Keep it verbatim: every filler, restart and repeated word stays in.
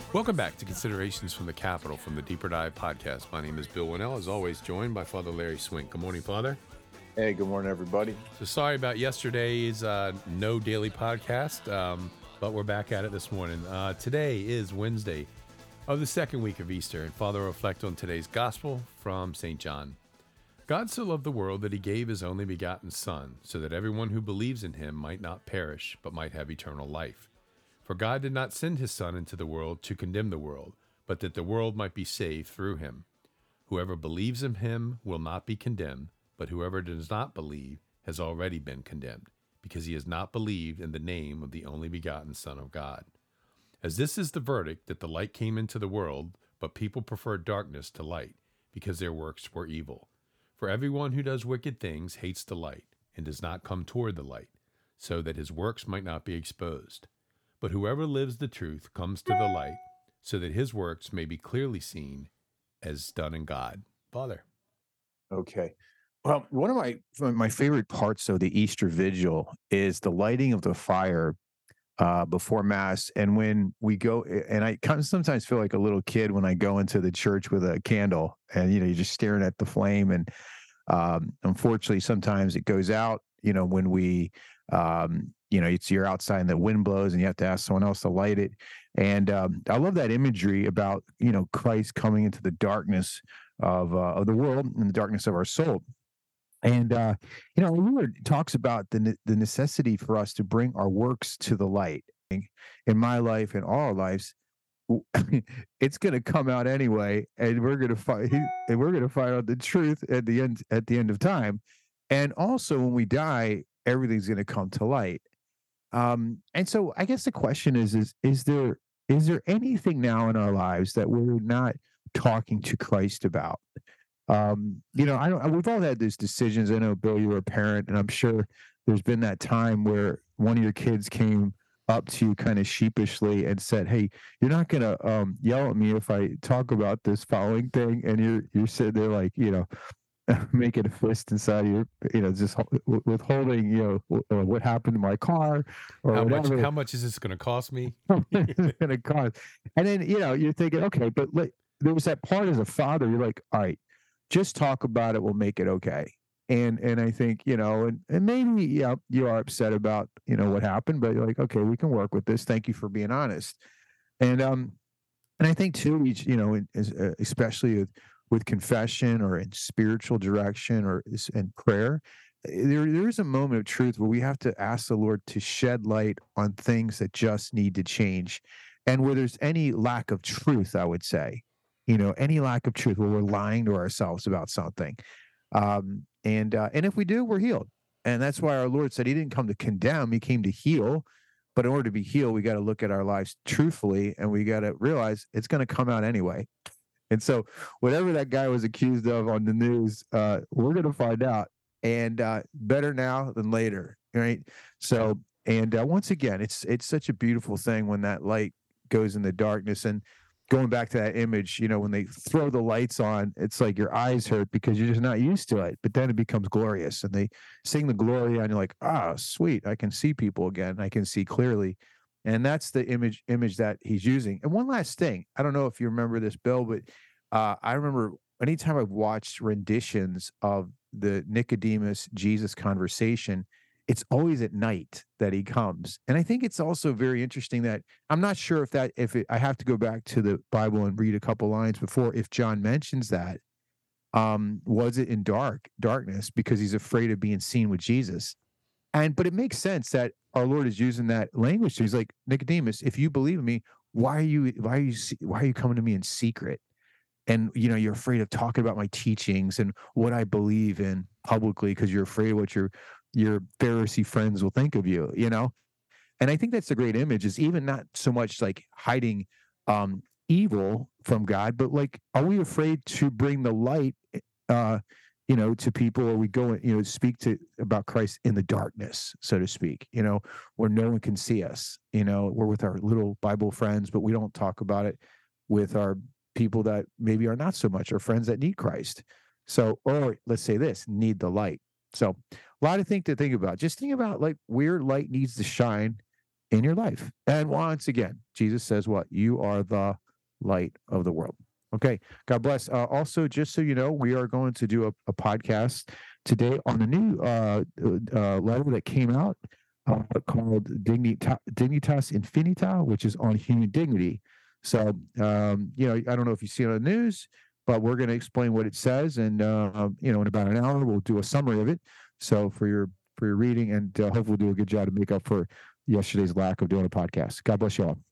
Welcome back to Considerations from the Capitol from the Deeper Dive podcast. My name is Bill Winnell, as always, joined by Father Larry Swink. Good morning, Father. Hey, good morning, everybody. So sorry about yesterday's uh, no daily podcast, um, but we're back at it this morning. Uh, today is Wednesday of the second week of Easter, and Father will reflect on today's gospel from Saint John. God so loved the world that he gave his only begotten Son, so that everyone who believes in him might not perish, but might have eternal life. For God did not send his Son into the world to condemn the world, but that the world might be saved through him. Whoever believes in him will not be condemned, but whoever does not believe has already been condemned, because he has not believed in the name of the only begotten Son of God. As this is the verdict, that the light came into the world, but people preferred darkness to light, because their works were evil. For everyone who does wicked things hates the light, and does not come toward the light, so that his works might not be exposed. But whoever lives the truth comes to the light, so that his works may be clearly seen as done in God. Father. Okay. Well, one of my my favorite parts of the Easter Vigil is the lighting of the fire uh, before Mass. And when we go, and I kind of sometimes feel like a little kid when I go into the church with a candle, and you know, you're just staring at the flame. And um, unfortunately, sometimes it goes out. You know, when we um, you know, it's you're outside and the wind blows and you have to ask someone else to light it. And um, I love that imagery about, you know, Christ coming into the darkness of uh, of the world and the darkness of our soul. And uh, you know, Lord talks about the the necessity for us to bring our works to the light. In my life, in all our lives, it's going to come out anyway, and we're going to find and we're going to find out the truth at the end at the end of time. And also, when we die, everything's going to come to light. Um, and so I guess the question is, is, is there, is there anything now in our lives that we're not talking to Christ about? Um, you know, I don't, we've all had these decisions. I know, Bill, you were a parent, and I'm sure there's been that time where one of your kids came up to you kind of sheepishly and said, "Hey, you're not going to, um, yell at me if I talk about this following thing." And you're, you're sitting there like, you know, making a fist inside of your, you know, just withholding, you know, what happened to my car or how whatever. much, how much is this going to cost me? It's going to cost. And then, you know, you're thinking, okay, but like, there was that part as a father, you're like, all right, just talk about it. We'll make it okay. And, and I think, you know, and, and maybe, yeah, you are upset about, you know, what happened, but you're like, okay, we can work with this. Thank you for being honest. And, um, and I think too, each, you know, especially with, with confession or in spiritual direction or in prayer, there, there is a moment of truth where we have to ask the Lord to shed light on things that just need to change. And where there's any lack of truth, I would say, you know, any lack of truth where we're lying to ourselves about something. Um, and, uh, and if we do, we're healed. And that's why our Lord said he didn't come to condemn, he came to heal. But in order to be healed, we got to look at our lives truthfully, and we got to realize it's going to come out anyway. And so whatever that guy was accused of on the news, uh, we're going to find out, and uh, better now than later, right? So, and uh, once again, it's it's such a beautiful thing when that light goes in the darkness. And going back to that image, you know, when they throw the lights on, it's like your eyes hurt because you're just not used to it. But then it becomes glorious, and they sing the glory, and you're like, ah, oh, sweet, I can see people again. I can see clearly. And that's the image image that he's using. And one last thing, I don't know if you remember this, Bill, but uh, I remember anytime I've watched renditions of the Nicodemus Jesus conversation, it's always at night that he comes. And I think it's also very interesting that I'm not sure if that, if it, I have to go back to the Bible and read a couple lines before, if John mentions that, um, was it in dark darkness because he's afraid of being seen with Jesus? And, but it makes sense that our Lord is using that language. So he's like, Nicodemus, if you believe in me, why are you, why are you, why are you coming to me in secret? And, you know, you're afraid of talking about my teachings and what I believe in publicly because you're afraid of what your, your Pharisee friends will think of you, you know? And I think that's a great image, is even not so much like hiding um, evil from God, but like, are we afraid to bring the light, uh, you know, to people, or we go and, you know, speak to about Christ in the darkness, so to speak, you know, where no one can see us, you know, we're with our little Bible friends, but we don't talk about it with our people that maybe are not so much our friends that need Christ. So, or let's say this, need the light. So a lot of things to think about. Just think about like where light needs to shine in your life. And once again, Jesus says what? You are the light of the world. Okay. God bless. Uh, also, just so you know, we are going to do a, a podcast today on a new uh, uh, letter that came out uh, called Dignita, Dignitas Infinita, which is on human dignity. So, um, you know, I don't know if you see it on the news, but we're going to explain what it says. And, uh, you know, in about an hour, we'll do a summary of it. So for your, for your reading, and uh, hopefully we'll do a good job to make up for yesterday's lack of doing a podcast. God bless you all.